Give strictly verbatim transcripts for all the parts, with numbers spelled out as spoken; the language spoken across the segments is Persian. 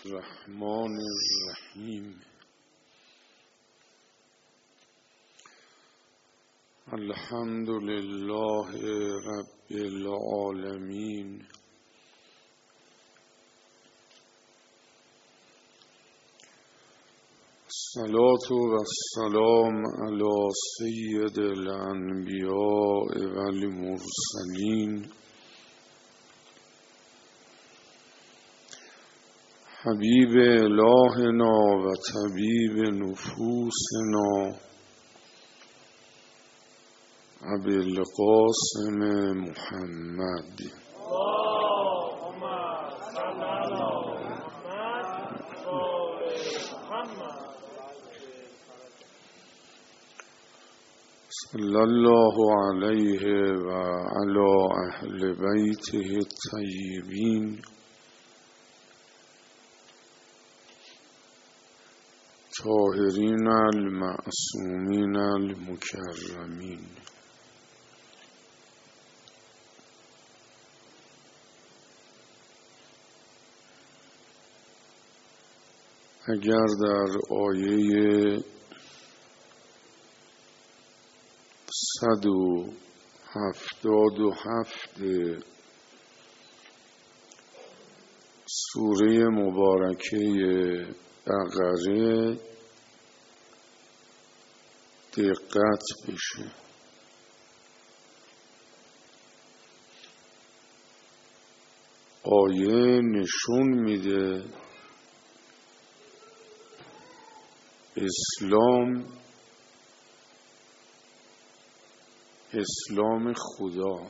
الرحمن الرحیم. الحمد لله رب العالمین. الصلاة والسلام علی سید الانبیاء والمرسلین حبیب الهنا و طبیب نفوسنا ابی القاسم محمد. اللهم صل علی محمد. صلی الله علیه و علی اهل بیته الطیبین طاهرین المعصومین المکرمین. اگر در آیه صد و هفتاد و هفت سوره مبارکه بقره دقت بشه، آیه نشون میده اسلام اسلام خدا،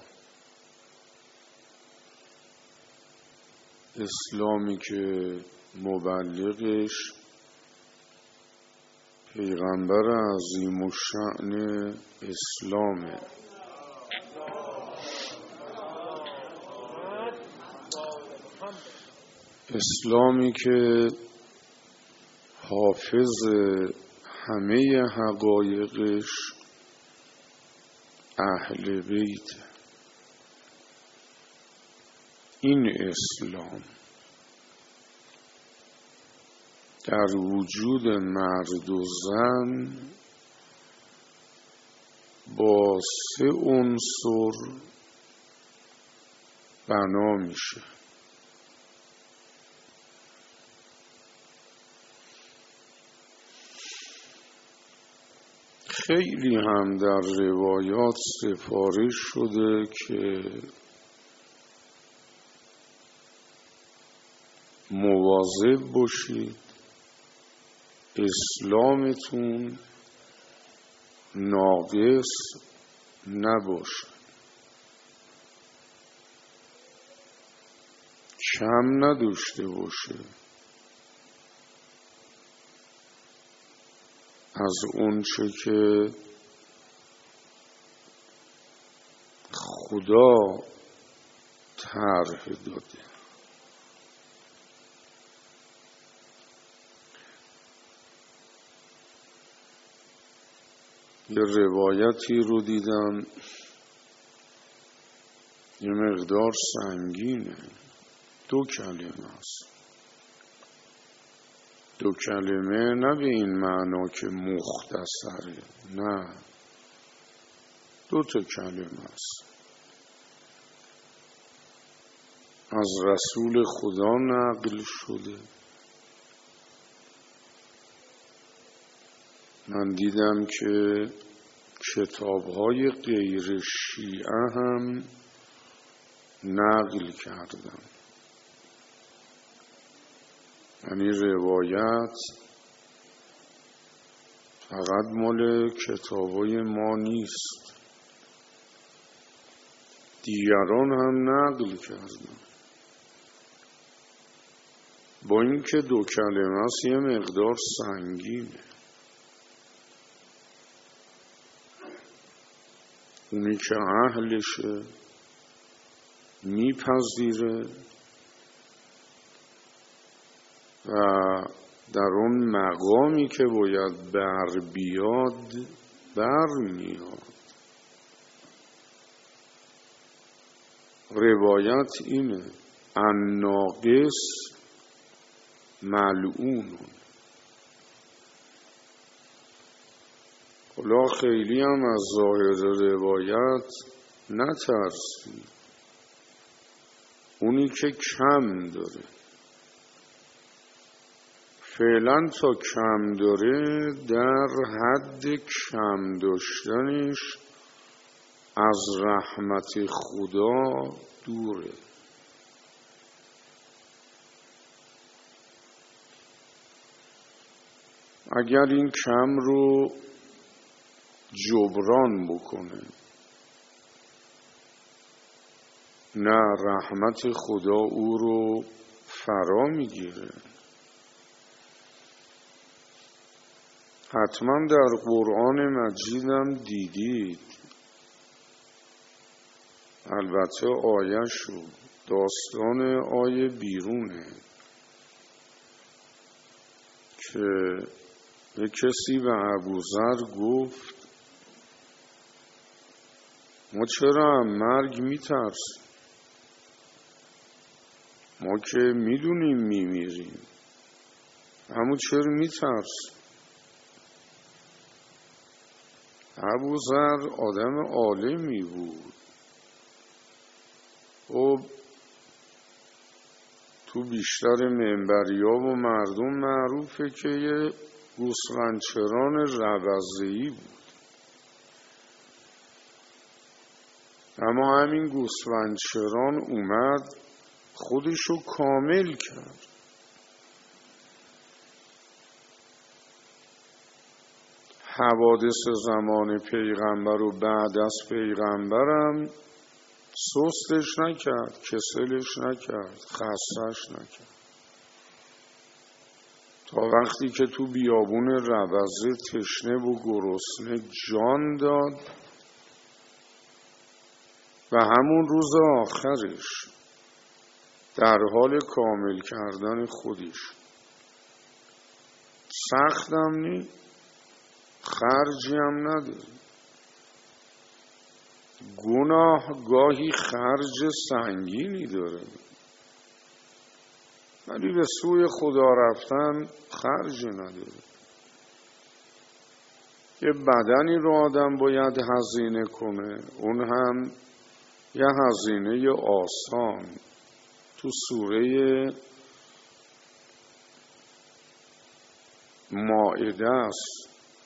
اسلامی که مبلغش پیغمبر عظیم الشأن اسلامه. اسلامی که حافظ همه حقایقش اهل بیت. این اسلام در وجود مرد و زن با سه عنصر بنا میشه. خیلی هم در روایات سفارش شده که مواظب باشید اسلامتون ناقص نباشه، کم نداشته باشه از اون چه که خدا طرح داده. یه روایتی رو دیدم یه مقدار سنگینه، دو کلمه است. دو کلمه نه به این معنا که مختصره، نه، دو تا کلمه است. از رسول خدا نقل شده. من دیدم که کتاب‌های غیر شیعه هم نقل کردن، یعنی روایت فقط مال کتاب‌های ما نیست، دیگران هم نقل کردن. با اینکه دو کلمه است یه مقدار سنگینه. اونی که اهلشه میپذیره و در اون مقامی که باید بر بیاد بر میاد. روایت اینه الناقص ملعونون. حالا خیلی هم از ظاهر روایت نترسی، اونی که کم داره فعلا تا کم داره در حد کم داشتنش از رحمت خدا دوره. اگر این کم رو جبران بکنه، نه رحمت خدا او رو فرا میگیره. حتما در قرآن مجیدم دیدید، البته آیه‌شو، داستان آیه بیرونه که یک کسی به ابوذر گفت ما چرا هم مرگ میترسیم؟ ما که میدونیم میمیریم، اما چرا میترسیم؟ ابوذر آدم عالمی بود. خب تو بیشتر منبریا و مردم معروفه که یه گوسفندچران ربضه‌ای بود، اما همین گوسفندچران اومد خودشو کامل کرد. حوادث زمان پیغمبر و بعد از پیغمبرم سستش نکرد، کسلش نکرد، خستش نکرد، تا وقتی که تو بیابون ربضه تشنه و گرسنه جان داد و همون روز آخرش در حال کامل کردن خودش. سختم نی، خرجی هم نداره. گناه گاهی خرج سنگینی داره، ولی به سوی خدا رفتن خرجی نداره. یه بدنی رو آدم باید هزینه کنه، اون هم یه هزینه آسان. تو سوره مائده است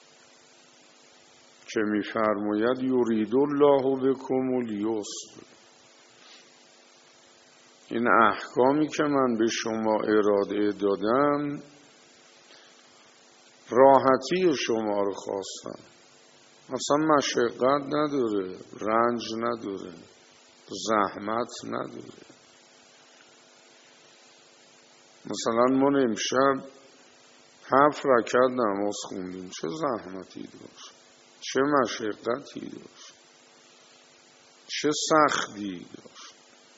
که می‌فرماید یرید الله بکم الیسر. این احکامی که من به شما اراده دادم راحتی شما رو خواستم، مثلا مشقت نداره، رنج نداره، زحمت نداره. مثلا ما امشب هفت رکعت نماز خوندیم، چه زحمتی داشت، چه مشقتی داشت، چه سختی داشت.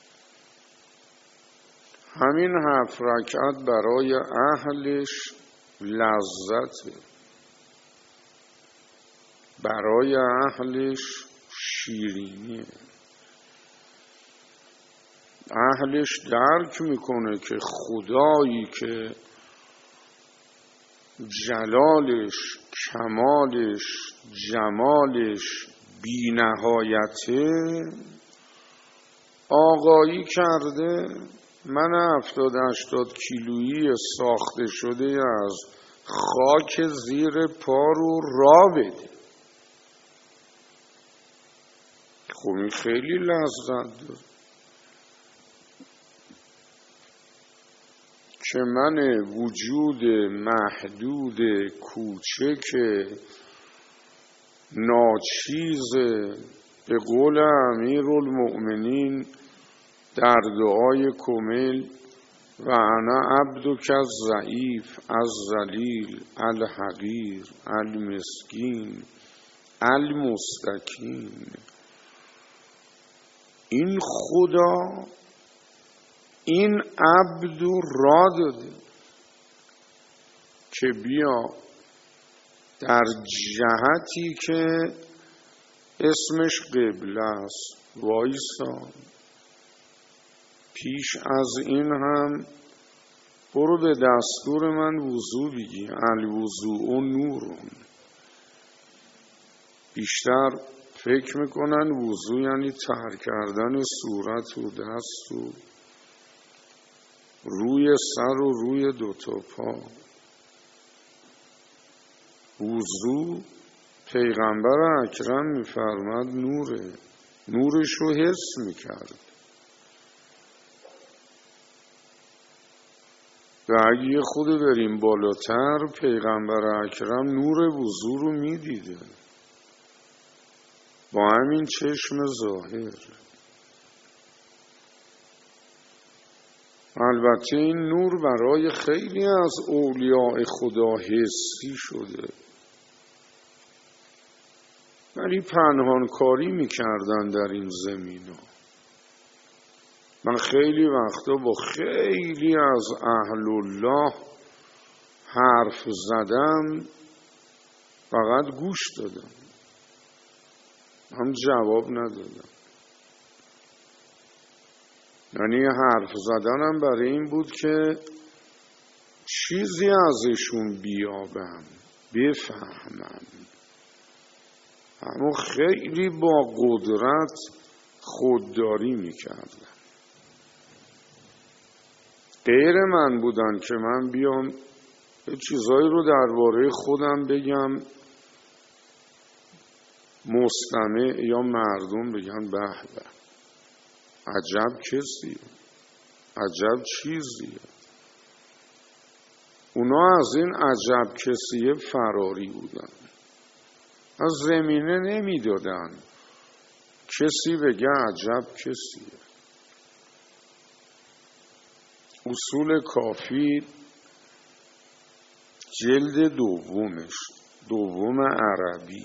همین هفت رکعت برای اهلش لذته، برای اهلش شیرینیه. اهلش درک میکنه که خدایی که جلالش، کمالش، جمالش بی نهایته آقایی کرده من هفتاد هشتاد کیلویی ساخته شده از خاک زیر پا رو را بده. خب این خیلی لذت داره که من وجود محدود کوچک ناچیز به قول امیرالمؤمنین در دعای کمیل و انا عبدک الضعیف الذلیل الحقیر المسکین المستکین، این خدا این عبد را داده که بیا در جهتی که اسمش قبله است وایسا. پیش از این هم برو به دستور من وضو بگی. الوضوء نورون. بیشتر فکر میکنن وضو یعنی طهر کردن صورت و دست و روی سر و روی دوتا پا. وضو پیغمبر اکرم میفرماد نوره، نورش رو حس میکرد و اگه یه خود بریم بالاتر، پیغمبر اکرم نور وضو رو میدیده با همین چشم ظاهر. البته این نور برای خیلی از اولیاء خدا حسی شده، ولی پنهانکاری میکردن در این زمین ها. من خیلی وقتا با خیلی از اهل الله حرف زدم، فقط گوش دادم، هم جواب ندادم. یعنی حرف زدنم برای این بود که چیزی ازشون بیابم، بفهمم. اما خیلی با قدرت خودداری میکردن. غیر من بودن که من بیام چیزایی رو درباره خودم بگم، مستمع یا مردم بگن به به عجب کسیه، عجب چیزیه. اونا از این عجب کسیه فراری بودن، از زمینه نمی دادن کسی بگه عجب کسیه. اصول کافی جلد دومش، دوم عربی،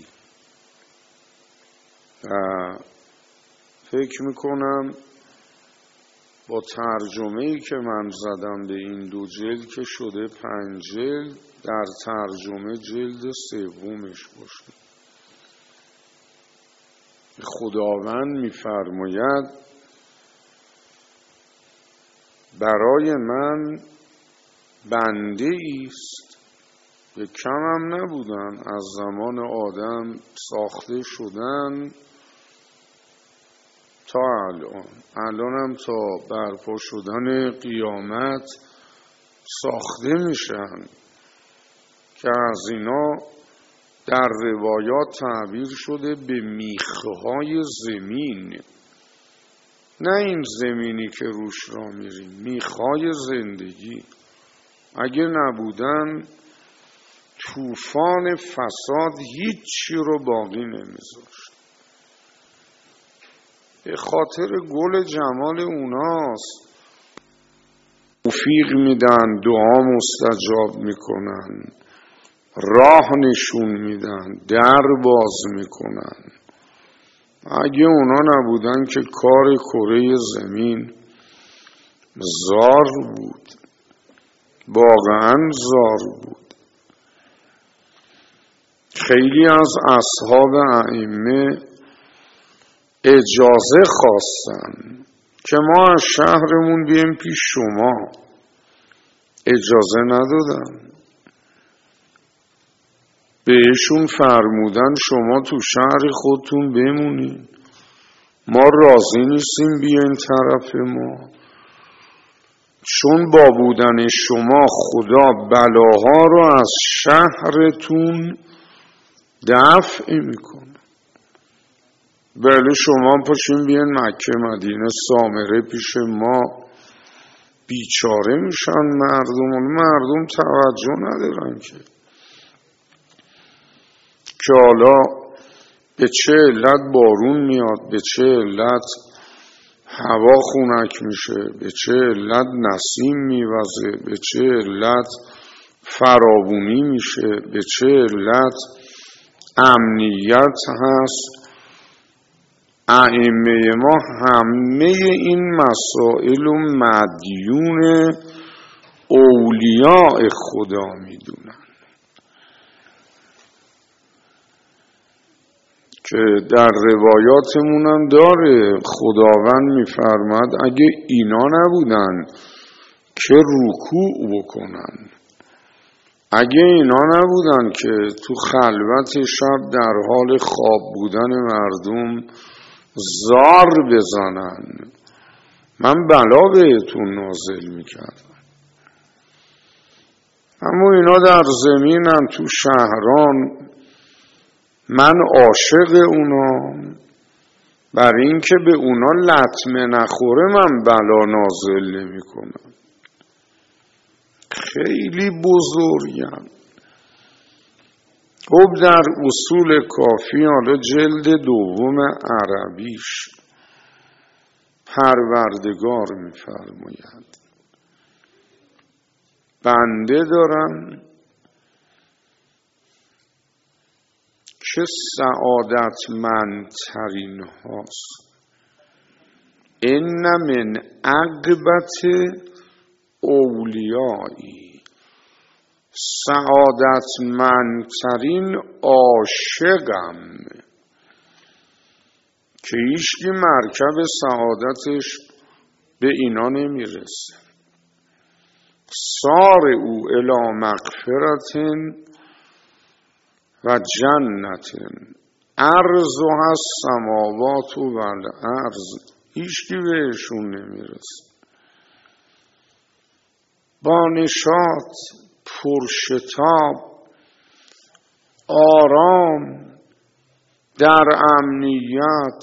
و فکر میکنم با ترجمه‌ای که من زدم به این دو جلد که شده پنج جلد، در ترجمه جلد سومش باشه. خداوند می‌فرماید برای من بنده ایست، یک کم هم نبودن از زمان آدم ساخته شدن تا الان، الان هم تا برپا شدن قیامت ساخته میشن که از اینا در روایات تعبیر شده به میخهای زمین. نه این زمینی که روش را میریم، میخهای زندگی. اگه نبودن طوفان فساد هیچی رو باقی نمیذاشت. به خاطر گل جمال اوناست توفیق میدن، دعا مستجاب میکنن، راه نشون میدن، در باز میکنن. اگه اونا نبودن که کار کره زمین زار بود، واقعا زار بود. خیلی از اصحاب ائمه اجازه خواستن که ما از شهرمون بیم پیش شما، اجازه ندادن. بهشون فرمودن شما تو شهر خودتون بمونین، ما راضی نیستیم بیاین طرف ما، چون با بودن شما خدا بلاها رو از شهرتون دفع میکنه. بله شما پاشین بیاین مکه مدینه سامره پیش ما، بیچاره میشن مردم. مردم توجه ندارن که که حالا به چه علت بارون میاد، به چه علت هوا خنک میشه، به چه علت نسیم میوزه، به چه علت فراوونی میشه، به چه علت امنیت هست. ائمه ما همه این مسائل و مدیون اولیاء خدا میدونن که در روایاتمون هم داره. خداوند میفرماد اگه اینا نبودن که رکوع بکنن. اگه اینا نبودن که تو خلوت شب در حال خواب بودن مردم زار بزنن، من بلا بهتون نازل میکردم. اما اینا در زمینن، تو شهران. من عاشق اونا، برای اینکه به اونا لطمه نخوره من بلا نازل نمی کنم. خیلی بزرگم. خب در اصول کافی، حالا جلد دوم عربیش، پروردگار می‌فرماید بنده دارم که سعادتمندترین هاست. ان من عقبت اولیایی، سعادتمندترین عاشقم که هیچکی مرکب سعادتش به اینا نمیرسه. سار او الی مغفرتن و جنتن عرضها السماوات و الارض، هیچکی بهشون نمیرسه. با نشاط، پرشتاب، آرام، در امنیت،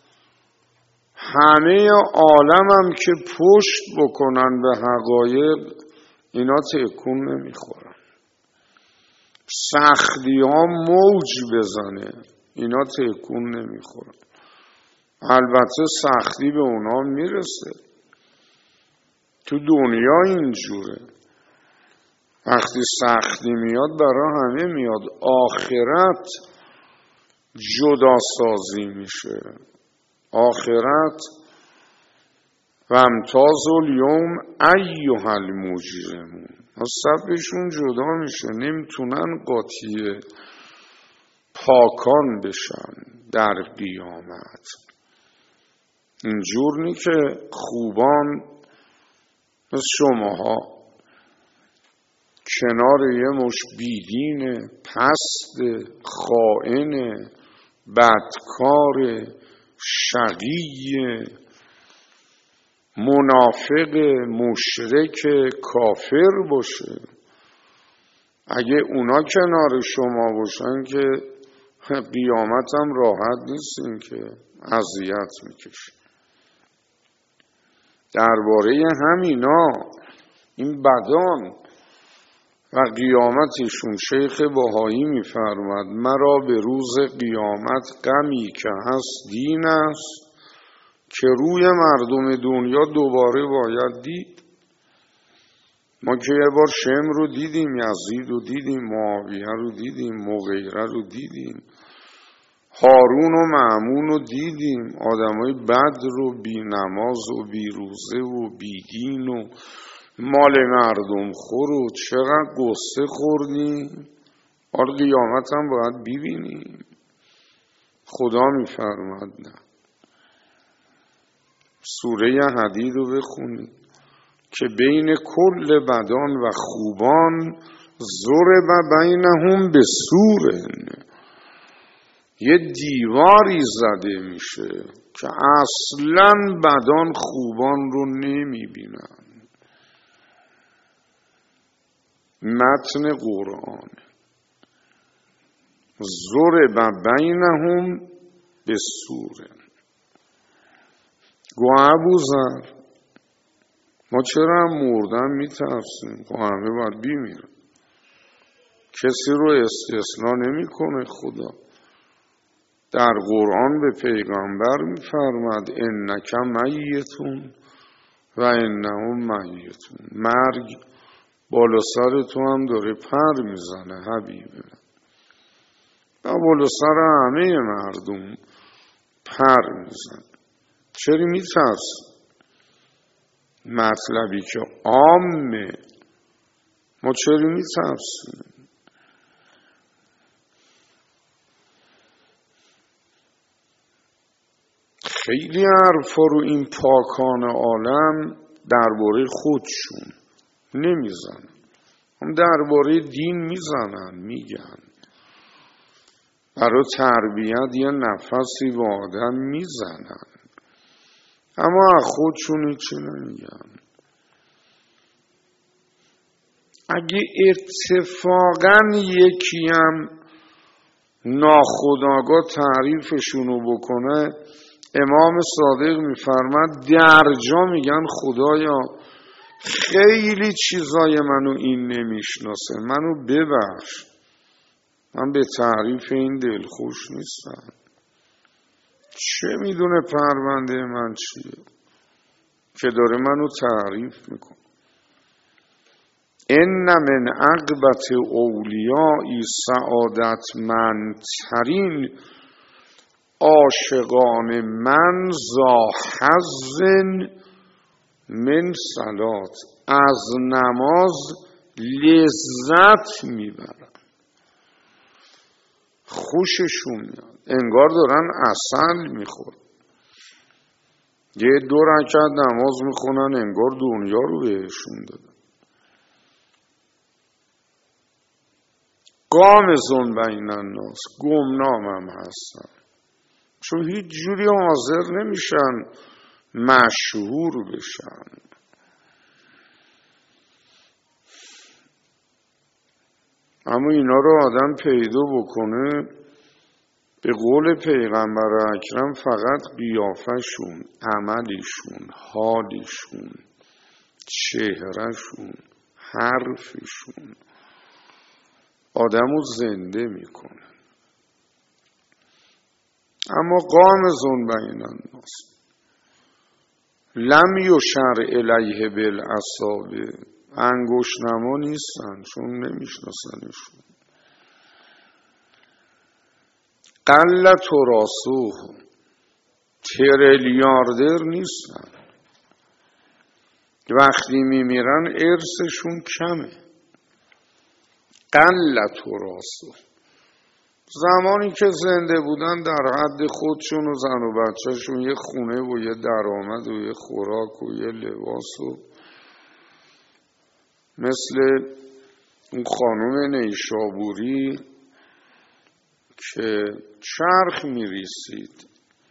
همه عالمم که پشت بکنن به حقایق، اینا تکون نمیخورن. سختی ها موج بزنه، اینا تکون نمیخورن. البته سختی به اونا میرسه، تو دنیا اینجوره. وقتی سختی میاد برای همه میاد. آخرت جدا سازی میشه. آخرت و امتاز الیوم ایها المجرمون، صفشون جدا میشه، نمیتونن قاطی پاکان بشن در قیامت. اینجور نی که خوبان مثل شماها کنار یه مش بیدین، پست، خائن، بدکار، شقی، منافق، مشرک، کافر باشه. اگه اونا کنار شما باشن که قیامت هم راحت نیستین، که اذیت میکشن. درباره همینا، این بدان و قیامتشون، شیخ بهایی میفرماد مرا به روز قیامت غمی که هست دین است، که روی مردم دنیا دوباره باید دید. ما که یه بار شمر رو دیدیم، یزید رو دیدیم، معاویه رو دیدیم، مغیره رو دیدیم، هارون و مأمون رو دیدیم، آدمای بد رو، بی نماز و بی روزه و بی دین و مال مردم خور و چقدر قصه خوردیم. آر قیامت هم باید ببینیم. خدا میفرماد نه. سوره حدید رو بخونید که بین کل بدان و خوبان ضرب بینهم به سورن، یه دیواری زده میشه که اصلا بدان خوبان رو نمیبینن. متن قرآن ضرب بینهم به سورن. گو ابوذر ما چرا هم مردن میترسیم؟ خب همه باید بیمیرن، کسی رو استثنا نمیکنه خدا. در قرآن به پیغمبر میفرماد انک میتون و انهم میتون، مرگ بالا سر تو هم داره پر میزنه حبیبه، و بالا سر همه مردم پر میزنه. چرا میترس؟ مطلبی که عامه، ما چرا میترسیم؟ خیلی حرفا رو این پاکان عالم درباره خودشون نمیزنن. هم درباره دین میزنن، میگن برای تربیت یه نفسی با آدم میزنن، اما از خودشون هیچی نمیگن. اگه اتفاقا یکی هم ناخودآگاه تعریفشونو بکنه، امام صادق میفرماد درجا میگن خدایا خیلی چیزای منو این نمیشناسه، منو ببخش، من به تعریف این دلخوش نیستم. چه میدونه پرونده من چیه که داره منو تعریف میکنه. ان من عقبت اولیائی سعادتمندترین عاشقان من ذا حظ من صلات، از نماز لذت میبرن، خوششون میاد، انگار دارن عسل میخورن. یه دو رکعت نماز میخونن انگار دنیا رو بهشون دادن. قامزون بین الناس، گمنام هم هستن، چون هیچ جوری حاضر نمیشن مشهور بشن. اما اینا رو آدم پیدا بکنه، به قول پیغمبر اکرم فقط قیافشون، عملشون، حالشون، چهرهشون، حرفشون آدم رو زنده میکنه. اما قامزون بین الناس لم یشر الیه بالاصابع، انگشت نما نیستن چون نمیشناسنشون. قل تراسوه، تریلیاردر نیستن، وقتی میمیرن ارثشون کمه. قل تراسوه، زمانی که زنده بودن در حد خودشون و زن و بچهشون یه خونه و یه درآمد و یه خوراک و یه لباس و مثل اون خانم نیشابوری که چرخ میریسید،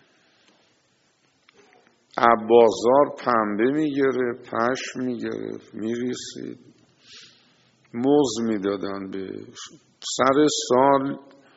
بازار پنبه میگره، پشم میگرفت میریسید، موز میدادن بهش. سر سال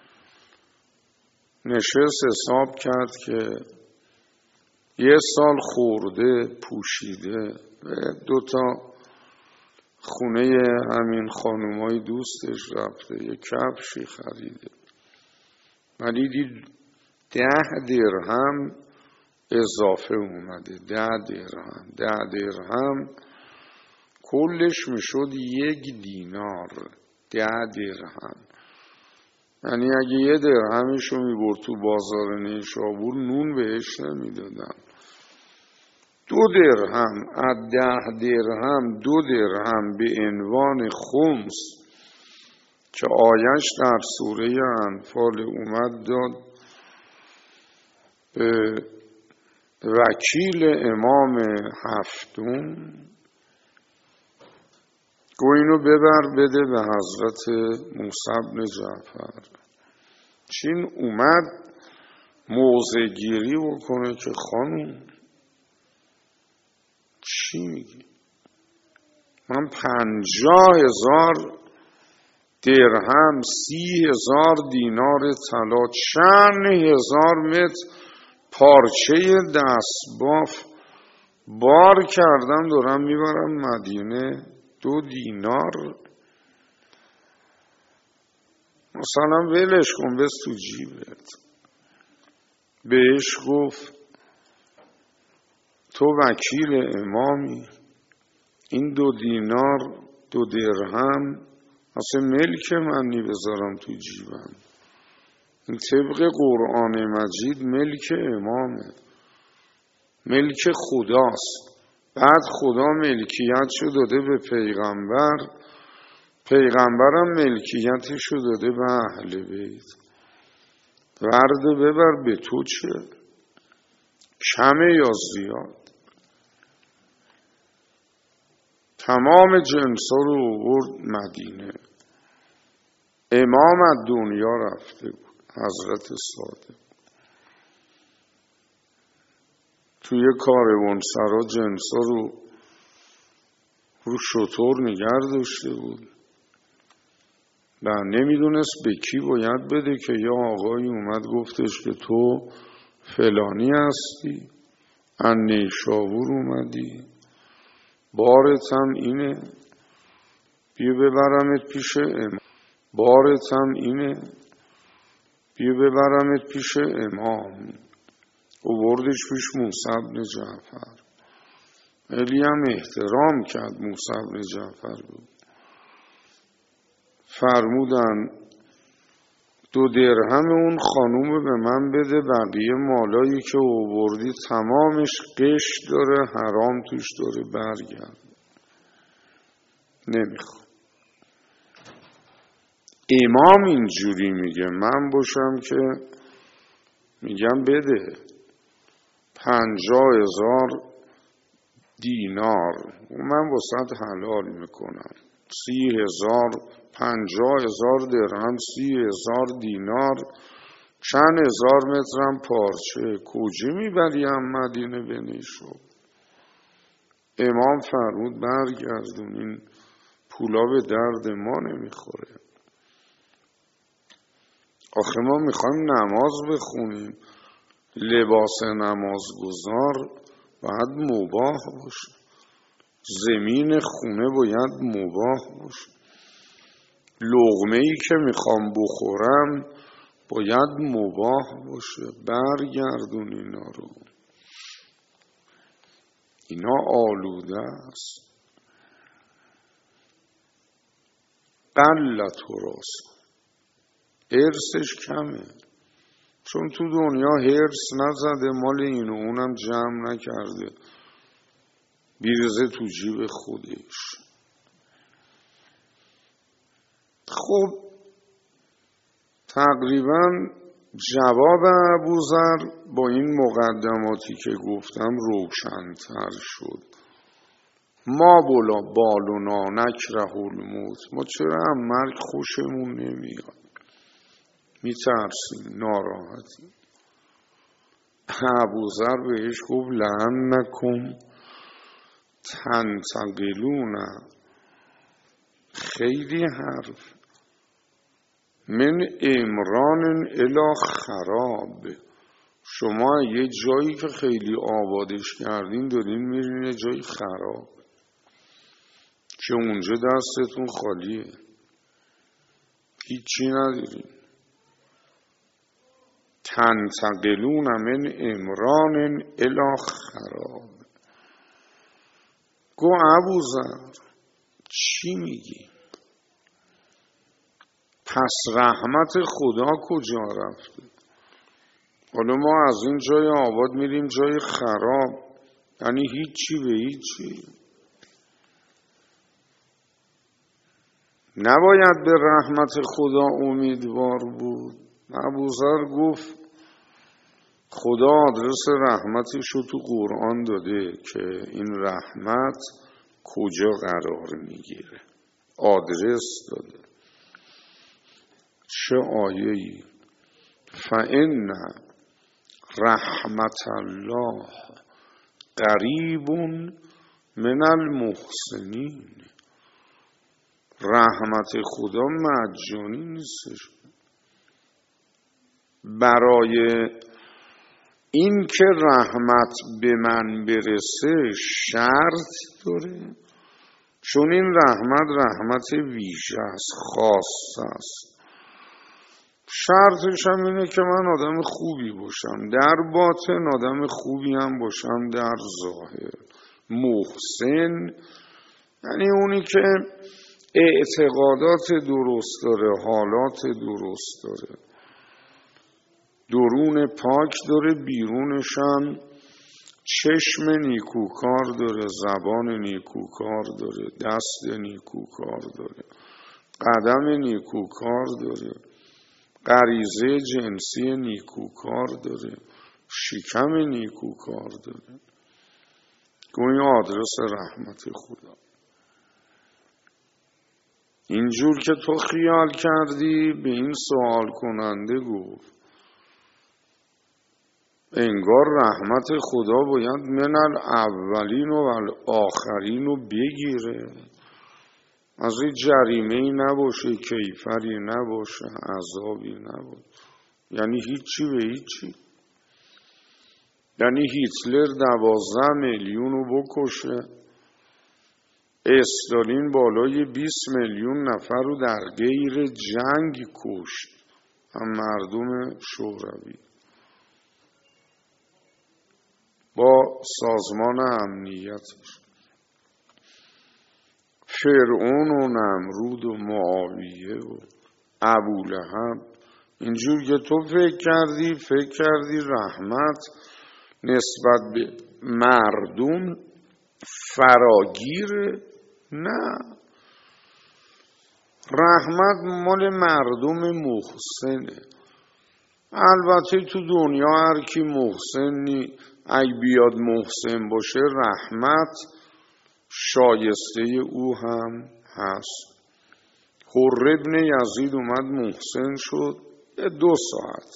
نشست حساب کرد که یه سال خورده پوشیده دوتا خونه همین خانومای دوستش رفته یه کفشی خریده، ولی دید ده درهم اضافه اومده، ده درهم ده درهم کلش میشد یک دینار. ده درهم یعنی اگه یه درهمشو میبرد تو بازار نیشابور نون بهش نمیدادن. دو درهم از ده درهم دو درهم به عنوان خمس که آیش در سوره انفال اومد داد به وکیل امام هفتم، گو اینو ببر بده به حضرت موسی بن جعفر. چین اومد موضع گیری بکنه که خانم چی میگی؟ من پنجاه هزار درهم، سی هزار دینار طلا، چند هزار متر پارچه دستباف بار کردم دارم میبرم مدینه، دو دینار. مثلا ولش کن بس تو جیبت. بهش گفت تو وکیل امامی، این دو دینار دو درهم اصلا ملک منی بذارم تو جیبم، این طبق قرآن مجید ملک امامه، ملک خداست. بعد خدا ملکیتشو داده به پیغمبر، پیغمبرم ملکیتشو داده به اهل بیت. ورده ببر، به تو چه؟ کمه یا زیاد؟ تمام جنسا رو آورد مدینه. امام از دنیا رفته بود، حضرت صادق. توی کاروانسرا جنسا رو رو شتر نگه داشته بود و نمیدونست به کی باید بده که یا آقایی اومد گفتش که تو فلانی هستی، از نیشابور اومدی، بارت هم اینه، بیا ببرمت پیش امام. بارت هم اینه، بیا ببرمت پیش امام. اووردش پیش موسی بن جعفر. خیلی هم احترام کرد موسی بن جعفر بود. فرمودن دو درهم اون خانوم به من بده، بقیه مالایی که اووردی تمامش قش داره، حرام توش داره، برگرد. نمیخوام. امام اینجوری میگه، من باشم که میگم بده پنجاه هزار دینار، من واسط حلال میکنم، سی هزار، پنجاه هزار درهم، سی هزار دینار، چند هزار مترم پارچه، کجا میبریم مدینه بنیشو؟ امام فرمود برگردون، این پولا به درد ما نمیخوره. آخه ما میخوایم نماز بخونیم، لباس نمازگزار باید مباح باشه، زمین خونه باید مباح باشه، لقمه ای که میخوام بخورم باید مباح باشه. برگردون اینا رو، اینا آلوده است. قلت راست، ارثش کمه، چون تو دنیا هرس نزده، مال اینو اونم جمع نکرده، بیرزه تو جیب خودش. خب تقریبا جواب ابوذر با این مقدماتی که گفتم روشن‌تر شد. ما بلا بالونا نکره الموت، ما چرا هم مرگ خوشمون نمیاد، میترسیم، ناراحتیم. ابوذر بهش گفت لعنکم تنتقلون، خیلی حرف، من امران الی خراب، شما یه جایی که خیلی آبادش کردین دارین میرین یه جایی خراب که اونجا دستتون خالیه، هیچی ندارین. تنتقلون من امران الی خراب. گو ابوذر چی میگی؟ پس رحمت خدا کجا رفته؟ حالا ما از این جای آباد میریم جای خراب، یعنی هیچی به هیچی. نباید به رحمت خدا امیدوار بود. ابوذر گفت خدا آدرس رحمتش رو تو قرآن داده که این رحمت کجا قرار میگیره، آدرس داده. چه آیه‌ای؟ فإن رحمت الله قریب من المحسنین. رحمت خدا مجانی نیستش. برای این که رحمت به من برسه شرط داره، چون این رحمت رحمت ویژه است، خاص است. شرطش هم اینه که من آدم خوبی باشم، در باطن آدم خوبی هم باشم، در ظاهر محسن، یعنی اونی که اعتقادات درست داره، حالات درست داره، درون پاک داره، بیرونش هم چشم نیکوکار داره، زبان نیکوکار داره، دست نیکوکار داره، قدم نیکوکار داره، غریزه جنسی نیکوکار داره، شکم نیکوکار داره. گویا آدرس رحمت خدا. اینجور که تو خیال کردی به این سوال کننده گفت انگار رحمت خدا باید من الاولین و الاخرین رو بگیره، از این جریمه‌ای نباشه، کیفری نباشه، عذابی نباشه، یعنی هیچی به هیچی. یعنی هیتلر دوازده میلیون رو بکشه، استالین بالای بیست میلیون نفر رو در غیر جنگ کشت، هم مردم شوروی با سازمان امنیتش. فرعون و نمرود و معاویه و ابولهب. اینجور که تو فکر کردی فکر کردی رحمت نسبت به مردم فراگیره. نه، رحمت مال مردم محسنه. البته تو دنیا هر کی محسنی اگه بیاد محسن باشه رحمت شایسته او هم هست. حر ابن یزید اومد محسن شد، دو ساعت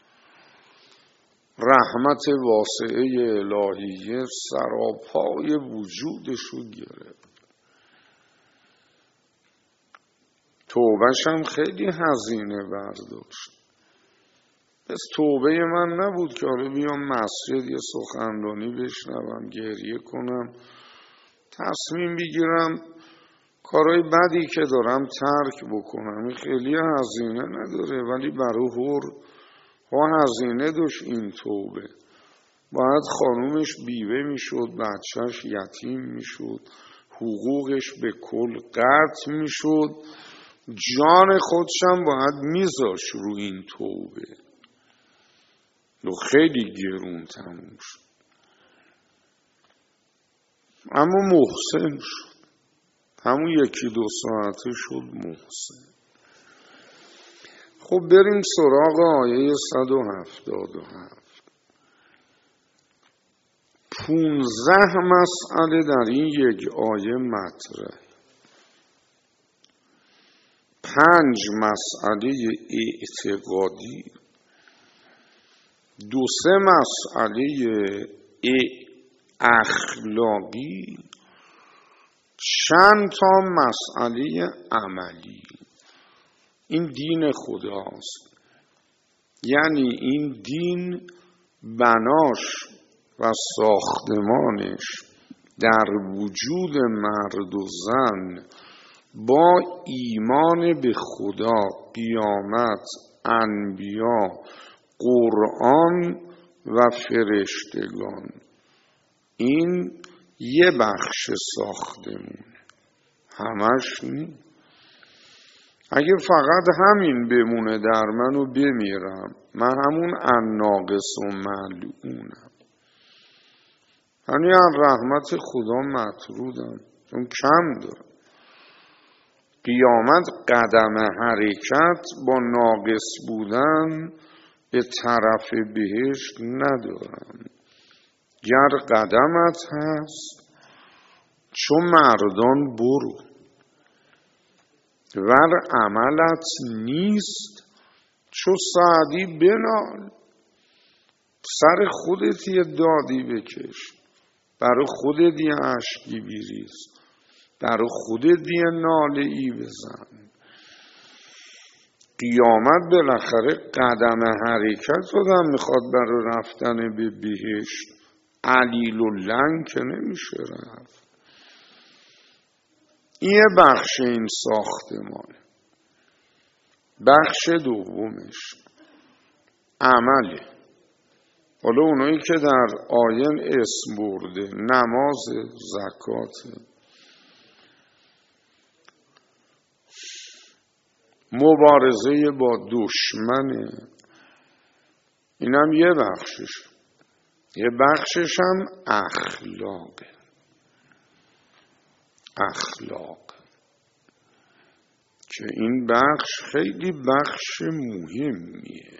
رحمت واسعه الهیه سراپای وجودش رو گرفت. توبهش هم خیلی هزینه برداشت. پس توبه من نبود که حالا بیام مسجد یه سخنرانی بشنوم، گریه کنم، تصمیم بگیرم کارهای بدی که دارم ترک بکنم. این خیلی هزینه نداره، ولی برای هر ها هزینه داشت این توبه. باید خانومش بیوه میشد، بچهش یتیم میشد، حقوقش به کل قطع میشد، جان خودشم باید میذاش رو این توبه. خیلی گرون تموم شد، اما محسن شد. همون یکی دو ساعته شد محسن. خب بریم سراغ آیه صد و هفتاد و هفت. پونزده مسئله در این یک آیه مطرح. پنج مسئله اعتقادی، دو سه مسئله اخلاقی، چند تا مسئله عملی. این دین خداست. یعنی این دین بناش و ساختمانش در وجود مرد و زن با ایمان به خدا، قیامت، انبیا، قرآن و فرشتگان. این یه بخش ساختمون، همش نی. اگه فقط همین بمونه در منو بمیرم، من همون الناقص و ملعونم، یعنی از رحمت خدا مطرودم، چون کم دارم. قیامت قدم حرکت با ناقص بودن به طرف بهشت ندارم. گر قدمت هست چو مردان برو، ور عملت نیست چو سعدی بنال. سر خودت یه دادی بکش، برای خودت یه اشکی بریز، برای خودت یه ناله ای بزن. قیامت بالاخره قدم حرکت آدم میخواد برای رفتن به بهشت. علیل و لنگ که نمیشه رفت. این بخش این ساختمان. بخش دومش عمله. حالا اونایی که در آیه اسم برده، نماز، زکات، مبارزه با دشمن، اینم یه بخشش. یه بخشش هم اخلاقه. اخلاق که این بخش خیلی بخش مهمیه.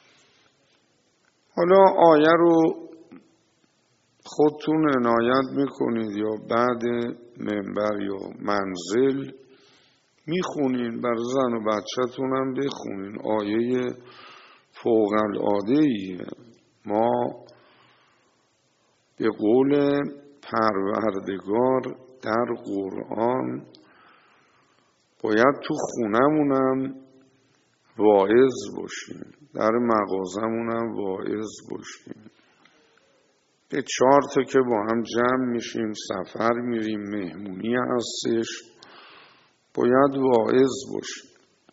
حالا آیه رو خودتون عنایت میکنید یا بعد منبر یا منزل میخونین، برای زن و بچه‌تون هم بخونین. آیه فوق العاده ایه. ما به قول پروردگار در قرآن باید تو خونمونم واعظ باشیم، در مغازمونم واعظ باشیم. به چهار تا که با هم جمع میشیم، سفر میریم، مهمونی هستش، باید واعظ باشیم،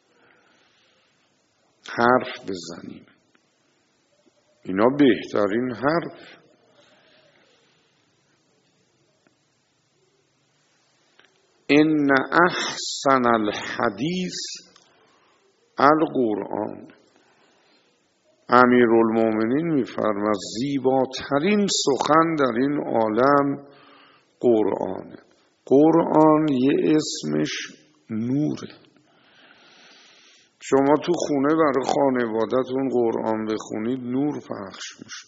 حرف بزنیم. اینا بهترین حرف. ان احسن الحدیث القرآن. امیرالمومنین میفرماید زیباترین سخن در این عالم قرآنه. قرآن یه اسمش نوره. شما تو خونه برای خانواده‌تون قرآن بخونید، نور پخش میشه.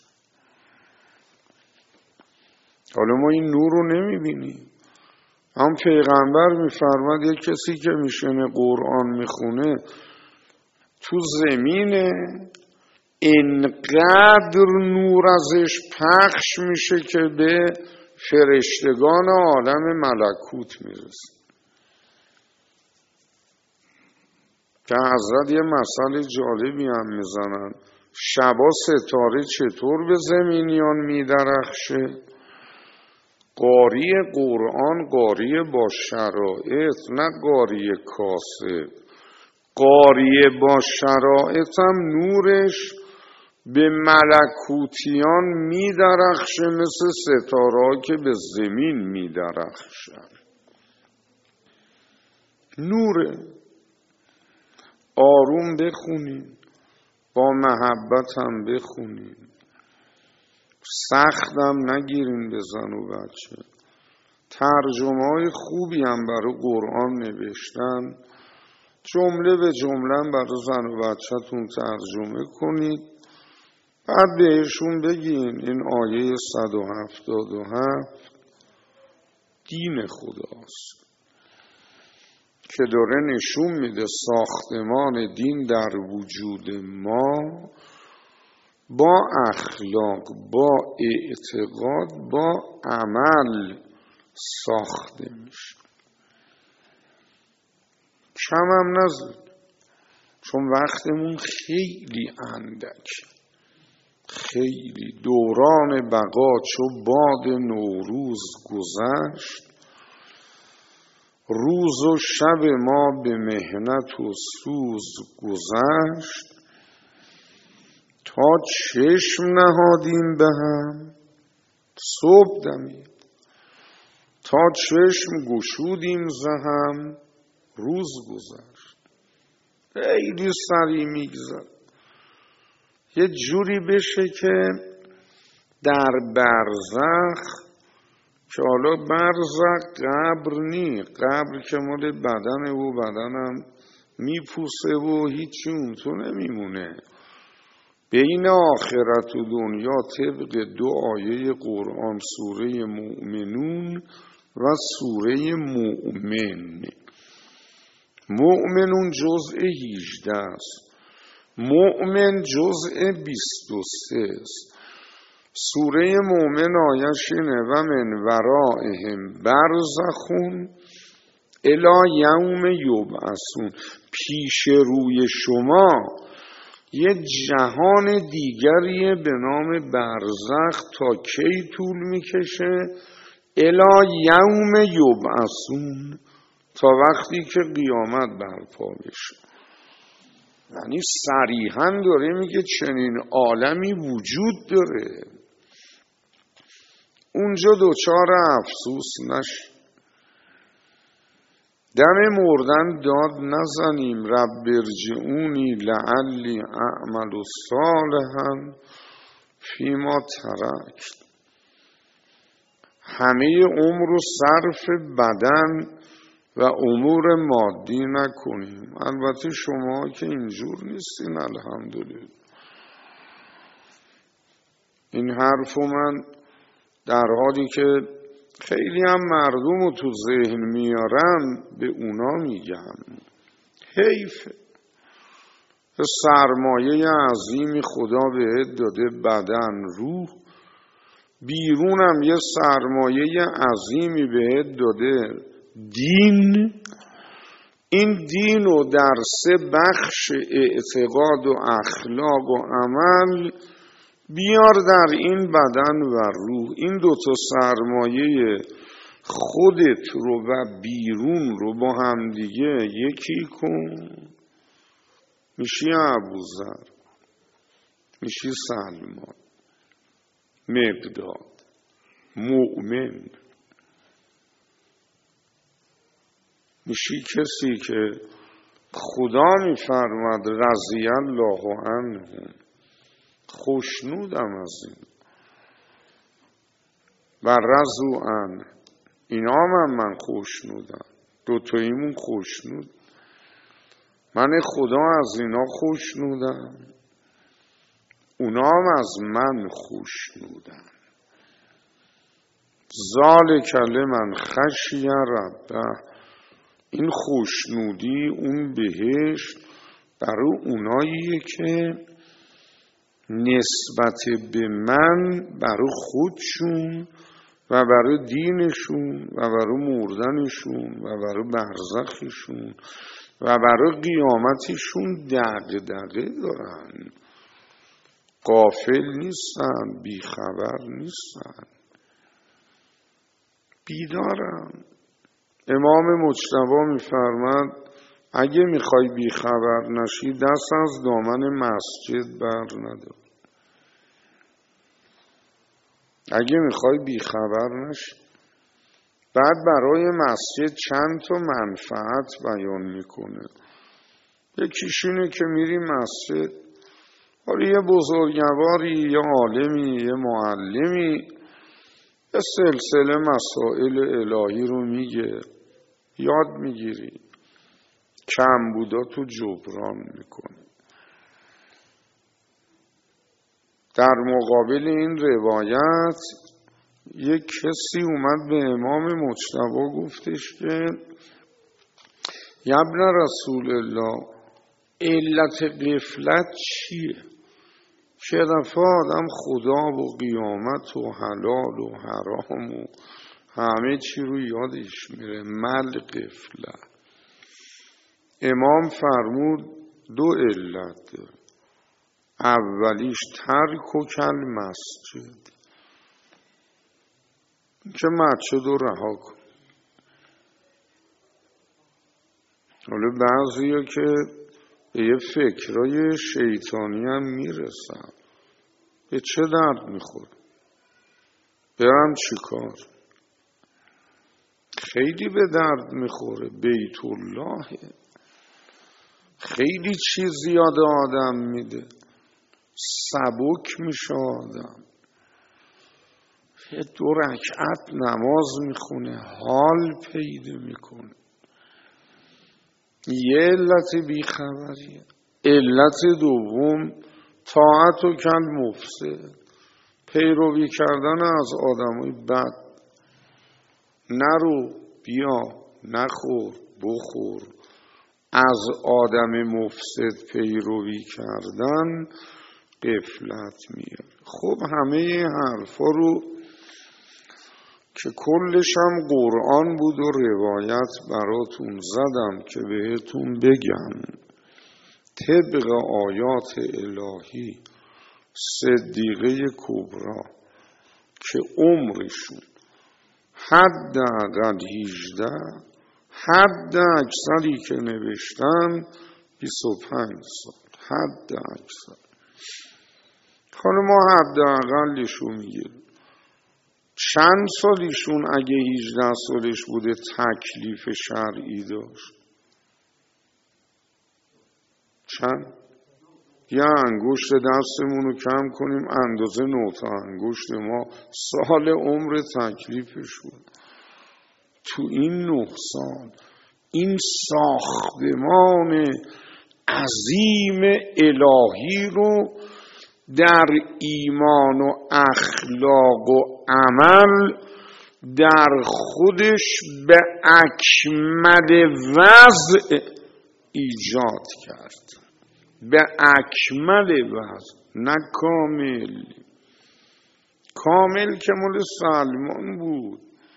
حالا ما این نور رو نمیبینیم. هم پیغمبر میفرماد یک کسی که میشینه قرآن میخونه تو زمینه، اینقدر نور ازش پخش میشه که به فرشتگان عالم ملکوت میرسه. که حضرت یه مسئله جالبی هم میزنن، شبا ستاره چطور به زمینیان میدرخشه؟ قاری قرآن قاری با شرایط، نه قاری کاسب. قاری با شرایط هم نورش به ملکوتیان میدرخشه، مثل ستاره که به زمین میدرخشن. نوره. آروم بخونین، با محبت هم بخونین، سخت هم نگیرین به زن و بچه. ترجمه های خوبی هم برای قرآن نوشتن، جمله به جمله برای زن و بچه‌تون ترجمه کنید، بعد بهشون بگین این آیه صد و هفتاد و هفت دین خداست که داره نشون میده ساختمان دین در وجود ما با اخلاق، با اعتقاد، با عمل ساخته میشه. کم هم نزد، چون وقتمون خیلی اندک، خیلی. دوران بقا چو باد نوروز گذشت، روز و شب ما به مهنت و سوز گذشت. تا چشم نهادیم به هم صبح دمید، تا چشم گشودیم ز هم روز گذشت. خیلی سریع میگذره. یه جوری بشه که در برزخ، که حالا برزخ قبر نی، قبر که مال بدنه و بدنم میپوسه و هیچی اون تو نمیمونه. بین آخرت و دنیا طبق دو آیه قرآن، سوره مؤمنون و سوره مؤمن. مؤمنون جزء هجده است، مؤمن جزء بیست و سه است. سوره مؤمن آیش اینه و من ورائهم برزخون الی یوم یبعثون. پیش روی شما یه جهان دیگریه به نام برزخ، تا کی طول میکشه؟ الی یوم یبعثون، تا وقتی که قیامت برپا بشه. یعنی صریحاً داره میگه چنین عالمی وجود داره. اونجا دوچار افسوس نش، دم مردن داد نزنیم. رب ارجعونی لعلی اعمل صالحا فیما ترکت. همه عمر رو صرف بدن و امور مادی نکنیم. البته شما که اینجور نیستین الحمدلله. این حرفو من در حالی که خیلی هم مردم رو تو ذهن میارن، به اونا میگن حیفه. سرمایه عظیمی خدا بهت داده، بدن، روح. بیرونم یه سرمایه عظیمی بهت داده، دین. این دین رو در سه بخش اعتقاد و اخلاق و عمل بیار در این بدن و روح. این دوتا سرمایه خودت رو و بیرون رو با هم دیگه یکی کن، میشی ابوذر، میشی سلمان، مقداد، مؤمن. میشی کسی که خدا میفرماد رضی الله عنهم، خوشنودم از این و رضوا عنه، اینا هم من خوشنودم، دوتاییمون خوشنود. من خدا از اینا خوشنودم، اونا هم از من خوشنودن. ذالک لمن خشی ربه، این خوشنودی، اون بهشت برای اوناییه که نسبت به من برای خودشون و برای دینشون و برای مردنشون و برای برزخشون و برای قیامتشون دغدغه دارن، غافل نیستن، بیخبر نیستن، بیدارن. امام مجتبی میفرماد اگه میخوای بیخبر نشی دست از دامن مسجد بر ندار. اگه میخوای بیخبر نشی. بعد برای مسجد چند تا منفعت بیان میکنه. یکیش اینه که میری مسجد، حالا یه بزرگواری، یه عالمی، یه معلمی یه سلسله مسائل الهی رو میگه، یاد میگیری، کمبوداتو جبران میکنه. در مقابل این روایت یک کسی اومد به امام مجتبی گفتش که یا ابن رسول الله، علت غفلت چیه؟ چه دفعه آدم خدا و قیامت و حلال و حرام و همه چی رو یادش میره؟ مل غفلت. امام فرمود دو علت داره. اولیش ترک و کل مسجد، که مسجد رو رها کن. حالا بعضیه که به یه فکرای شیطانی هم میرسن، به چه درد میخوره؟ برم چی کار؟ خیلی به درد میخوره، بیت اللهه، خیلی چیز یاد آدم میده، سبک میشه آدم. یه دو رکعت نماز میخونه، حال پیدا میکنه. یه علت بیخبریه. علت دوم طاعت و کل مفسد، پیروی کردن از آدمای بد. نرو، بیا، نخور، بخور. از آدم مفسد پیروی کردن غفلت میاره. خب همه این حرفا رو که کلش هم قرآن بود و روایت براتون زدم که بهتون بگم طبق آیات الهی صدیقه کبرا که عمرشون حد اقل هجده، حد اکثری که نوشتن بیست و پنج سال، حد اکثر. حالا ما حد اقلشو میگیریم. چند سالیشون اگه هجده سالش بوده تکلیف شرعی داشت؟ چند؟ یه انگشت دستمون رو کم کنیم اندازه نوتا انگشت ما سال عمر تکلیفش بود. تو این نه سال این ساختمان عظیم الهی رو در ایمان و اخلاق و عمل در خودش به اکمل وضع ایجاد کرد، به اکمل وضع، نه کامل. کامل که مال سلمان بود،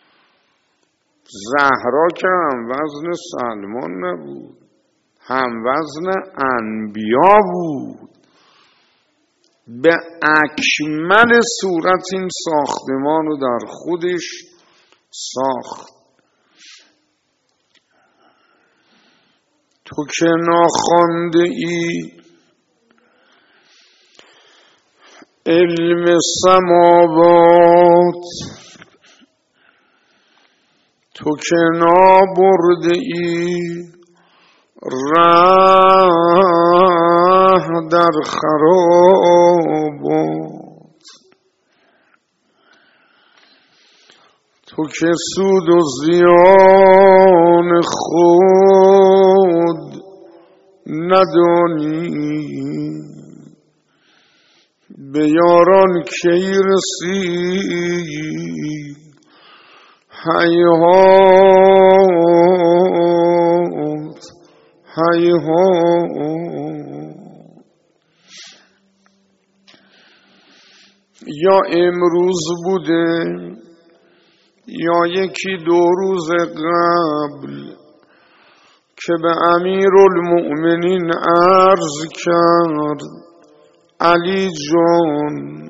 زهرا که هم وزن سلمان نبود، هم وزن انبیا بود. به اکمل صورت این ساختمان رو در خودش ساخت. تو که ناخوانده ای علم سماوات، تو که نابرده ای ره در خرابات، تو که سود و زیان خود ندانی به یاران کی رسی هیهات هیهات. یا امروز بوده یا یکی دو روز قبل که به امیرالمؤمنین عرض کرد علی جان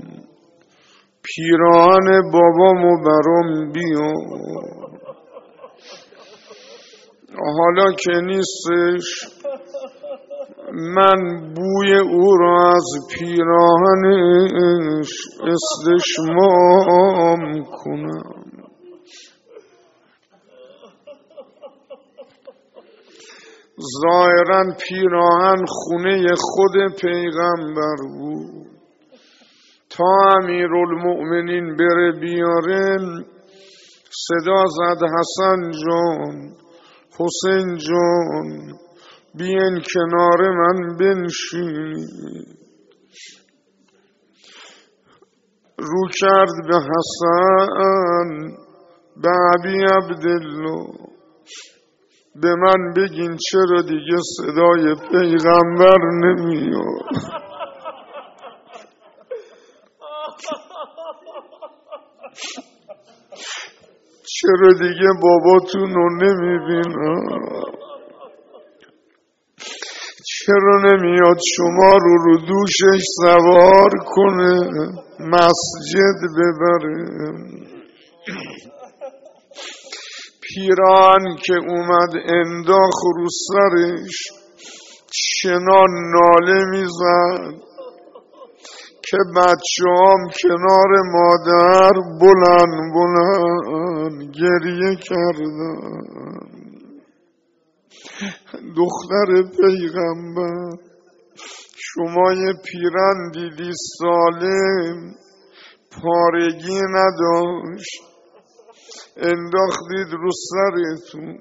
پیراهن بابامو برام بیار. حالا که نیستش من بوی او را از پیراهنش استشمام کنم. ظاهراً پیراهن خونه خود پیغمبر بود. تا امیرالمؤمنین بره بیاره صدا زد حسن جان حسین جان بیاین کنار من بنشین. رو کرد به حسن به ابی عبدالله به من بگین چرا دیگه صدای پیغمبر نمیاد؟ چرا دیگه باباتون رو نمیبینم؟ چرا نمیاد شما رو رو دوشش سوار کنه مسجد ببره؟ پیران که اومد انداخ رو سرش چنان ناله میزد که بچه هم کنار مادر بلند بلند گریه کردن. دختر پیغمبر شما یه پیرن دیدی سالم پارگی نداشت انداختید رو سرتون،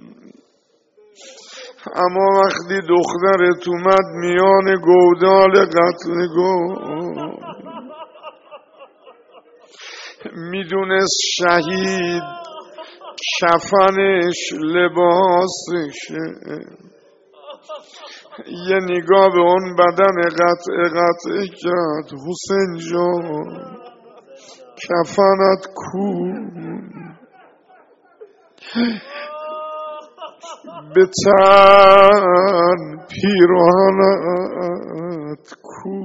اما وقتی دخترت اومد میان گودال قتلگاه میدونست شهید کفنش لباسشه، یه نگاه به اون بدن قطع قطع کرد حسین جان کفنت کو؟ به تن پیراهنت کو؟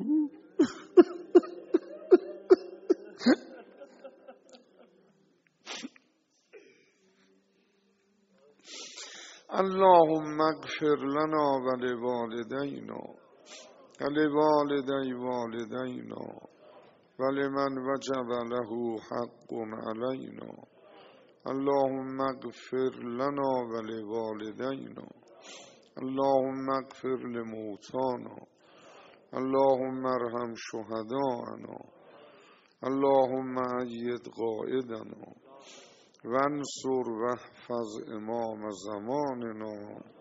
اللهم اغفر لنا ولوالدینا ولوالدی والدینا ولمن وجب له حق علینا. اللهم اغفر لنا ولوالدینا اللهم اغفر لموتانا اللهم ارحم شهداءنا اللهم أيد قائدنا وانصر واحفظ امام زماننا